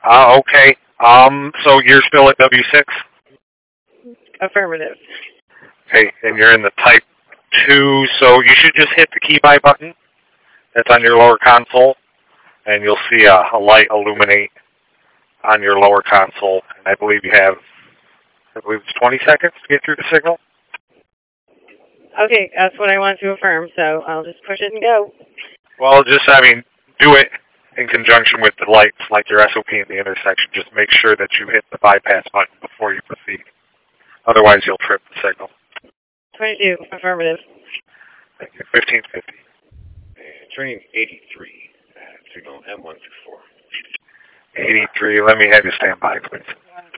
Okay. So you're still at W6? Affirmative. Okay, and you're in the type 2, so you should just hit the key buy button that's on your lower console, and you'll see a light illuminate on your lower console. And I believe it's 20 seconds to get through the signal. Okay, that's what I want to affirm, so I'll just push it and go. Well, do it in conjunction with the lights, like your SOP in the intersection. Just make sure that you hit the bypass button before you proceed. Otherwise, you'll trip the signal. 22, affirmative. Thank you. 1550. Train 83, signal M164. 83, let me have you stand by, please.